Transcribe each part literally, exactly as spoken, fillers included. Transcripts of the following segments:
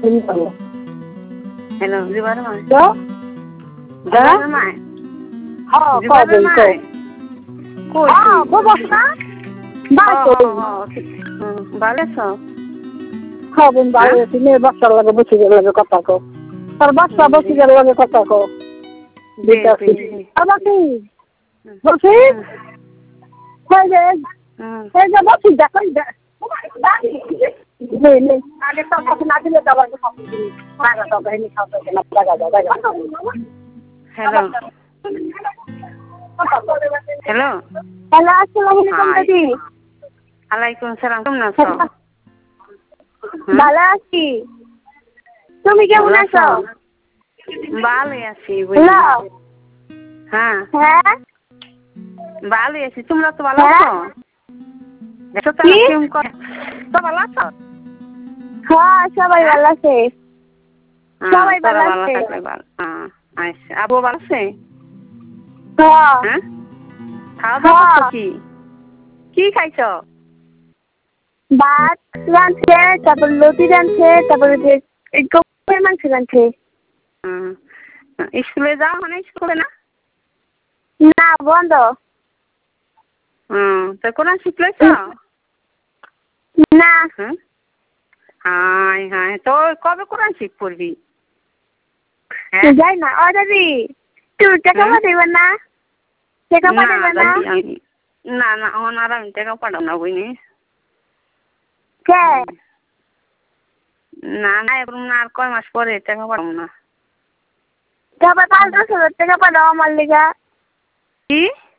Hello, di ba naman? Đó. Di ba naman? Ờ, Di có ba bình naman? thường. Koi. À, có bác má. Ba Oh, tuổi. oh, oh. Hmm, bale so. হ্যাঁ বোন ভালো আছি মেয়ে বাচ্চার লাগে বসে গেল লাগে কথা কো আর বাচ্চা বসে গেল লাগে কথা কো দিতাছি আবার কি বলছি কই যে এই যে বসি যা কই যা নেই নেই আগে তো কথা না দিলে যাবার তো সব দিন লাগা তো গাইনি খাওয়া তো না লাগা দাও লাগা Hello. Hello. হ্যালো আসসালামু আলাইকুম দিদি Alaikum salam. কেমন আছো? ভালো আছি তুমি কেমন আছো ভালো আছি হ্যালো হ্যাঁ হ্যাঁ ভালো আছি তোমরা তো ভালো আছো দেখো তো কেমন করে তো ভালো আছো হ্যাঁ সবাই ভালো আছে সবাই ভালো ভালো আছে থাকলে ভালো হ্যাঁ আচ্ছা আবু ভালো আছে হ্যাঁ হ্যাঁ খাওয়া দাওয়া করছো কি কি খাইছো ভাত রাঁধছে তারপর লতি রাঁধছে তারপরে যে গরুর মাংস রাঁধছে স্কুলে যাও মানে স্কুলে না না বন্ধ তো কোরআন শিখলেছ না হাই হাই তো কবে কোরআন শিখ পড়বি যাই না ও দাদি তুই টাকা পাঠাইবেন না টাকা পাঠাইবেন না না না ওনার আমি টাকা পাঠাও না বুঝনি কে না না এখন না আর কয় মাস পরে টাকা পাঠাবো না তারপর পাঁচ দশ হাজার টাকা পাঠাও আমার লেগা কি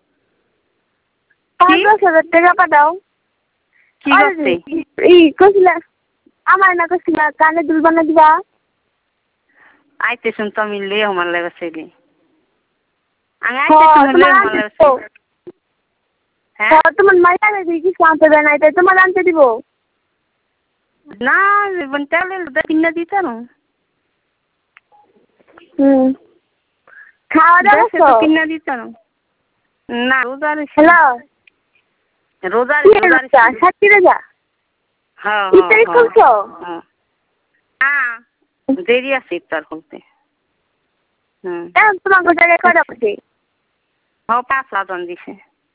পাঁচ দশ হাজার টাকা পাঠাও কি করতে ই কইছিলা আমার না কইছিলা কানে দুল বানা দিবা আইতে শুন তো আমি লে আমার লেগে ছেলে আমি আইতে শুন লে আমার লেগে হ্যাঁ তোমার মাইয়া দিদি কি আনতে দেয় নাই তাই তোমার আনতে দিব না তাহলে কিনে দিতে না হুম খাওয়া দাওয়া তো কিনে দিতে না না রোজার হ্যালো রোজার রোজার সাতটি রোজা হ্যাঁ ইফতারি করছো হ্যাঁ দেরি আছে ইফতার করতে হুম এখন তোমার জায়গায় কয়টা বাজে হ্যাঁ পাঁচ আজান দিছে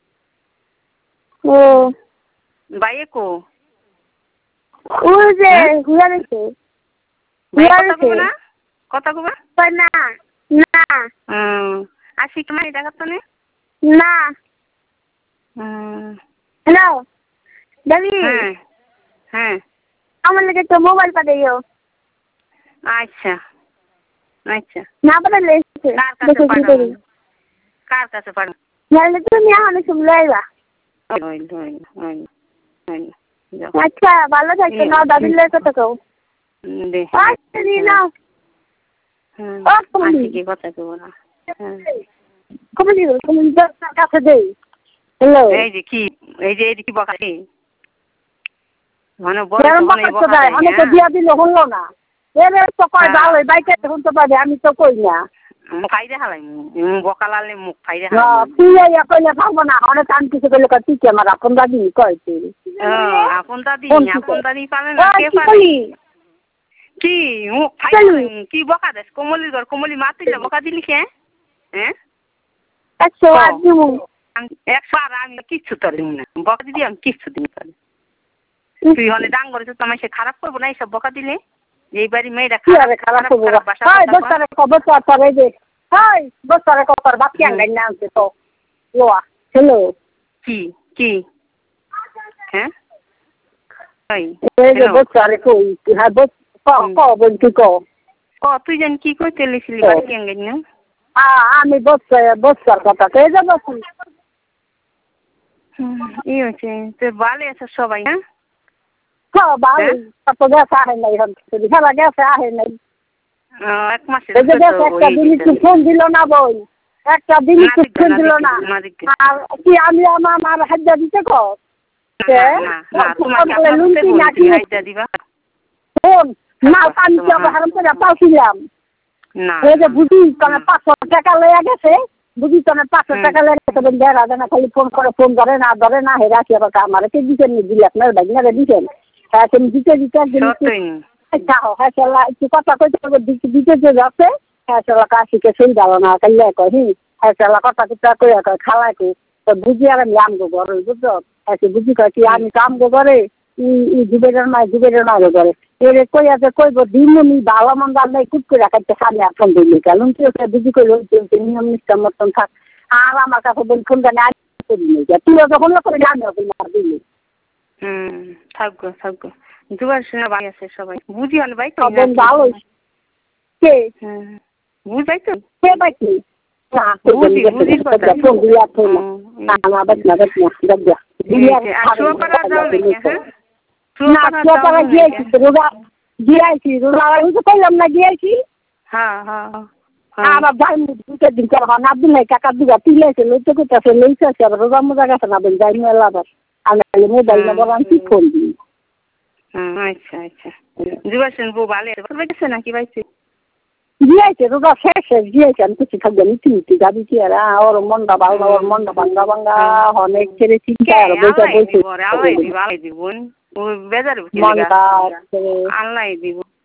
ও বাইয়ে কো ও যে ঘুরা গেছে ঘুরা গেছে না কথা কবে না না হুম আশি তোমার দেখা তো না হুম হ্যালো দাদি হ্যাঁ হ্যাঁ আমার লাগে তো মোবাইল পাঠাইও আচ্ছা আচ্ছা না পাঠালে কার কাছে পাঠাবো কার কাছে পাঠাবো নাহলে তুমি এখন শুনলে আইবা আচ্ছা ভালো থাকতো না দাদির লাগে কথা কও আচ্ছা দি নাও কি কথা কব না কবে দিব তুমি কাছে দেই হ্যালো এই যে কি এই যে এই কি বকাই মানে বড় আমি তো দিয়া দিলে হলো না এরে তো কয় দাও এই বাইকে তখন তো পাবে আমি তো কই না মুখ খাই দেখালাই বকালালে মুখ খাই দেখা তুই ইয়া কইলে পাবো না অনেক কান কিছু কইলে তুই কি আমার আপন দাদি কয় তুই আপন দাদি আপন দাদি পালে না কে পারে কি মুখ খাই কি বকা দেস কোমলির ঘর কোমলি মাতিলে বকা দিলি কে হ্যাঁ একশো আট দিমু একশো আর আমি কিচ্ছু তোর দিই না বকা দিদি আমি কিচ্ছু দিই তোর তুই হলে ডাং করেছিস তো আমায় সে খারাপ করবো না এইসব বকা দিলে এই বাড়ি মেয়েরা খারাপ খারাপ করবো হয় বছরে বছর পরে যে হয় বছরে কতর বাকি আনলাই না আনছে তো লোয়া হ্যালো কি কি হ্যাঁ এই যে বছরে কই হ্যাঁ বছ ক বল কি ক ক তুই জান কি কইতে লিখলি বাকি আনলাই না আ আমি বছর বছর কথা কই যাব ই হচ্ছে তোর বালে আছে সবাই হ্যাঁ হ্যাঁ ভাই তো গ্যাস আহে নাই খেলা গ্যাস আহে নাই এক মাসের একটা দিন ফোন দিল না বই একটা দিন ফোন দিল না আর কি আমি আমার হাজার দিতে কর ফোন না আমি কি আবার হারাম করে পাওছিলাম এই যে বুঝি তোমার পাঁচশো টাকা লইয়া গেছে বুঝি তোমার পাঁচশো টাকা লইয়া গেছে বেড়া দেয় না খালি ফোন করে ফোন ধরে না ধরে না হেরা কি আবার আমার কে দিচ্ছেন দিলে আপনার ভাগিনারে দিচ্ছেন হ্যাঁ তুমি দিতে দিতে যাও হ্যাঁ চলা একটু কথা কইতে হবে দিতে যে যাচ্ছে হ্যাঁ চলা কাশিকে সেই দাও না কাইলে কহি হ্যাঁ চলা কথা কিতা কইয়া কয় খালাই কই তো বুঝি আর আমি আমগো ঘরে বুঝছো এসে বুঝি কয় কি আমি কাম গো করে ই দুবের নাই দুবের নাই করে এরে কইয়া যে কইব দিননি ভালো মন্দ নাই কুট করে রাখাইতে সামনে ফোন দিলি কারণ কি ওকে বুঝি কইল নিয়ম নিষ্ঠা মতন থাক আর আমার কাছে বল ফোন জানি আজ করি নাই তুই যখন করে জানি না দিলি হুম থাকবো থাকবো দুবার শুনে ভাই আছে সবাই বুঝি হল ভাই তো ভালো কে হ্যাঁ বুঝাই তো কে বাইকি না বুঝি বুঝি কথা ফোন দিয়া তো না না বাস না বাস না দাদা আর শুয়াপাড়া যাও নাকি হ্যাঁ না শুয়াপাড়া গিয়েছি রোজা গিয়েছি রোজা আমি তো কইলাম না গিয়েছি হ্যাঁ হ্যাঁ আবার যাই দুটো দিন কর না দিন নাই কাকা দুগা তিলেছে লইতে কইতাছে লইছে আবার রোজা মজা গেছে না বেন যাই মেলা আবার আমি মোবাইল না বলান কি ফোন দিই আচ্ছা আচ্ছা জুবাসেন বউ ভালো আছে নাকি বাইছে গিয়েছে রোজা শেষ শেষ গিয়েছে আমি কিছু থাকবে নিতে নিতে যাবি কি আর ওর মনটা ভালো ওর মনটা ভাঙ্গা ভাঙ্গা অনেক ছেড়ে চিন্তা আর বইটা বইছে আল্লাহ দিব আল্লাহ দিব ও বেজার মনটা আল্লাহ দিব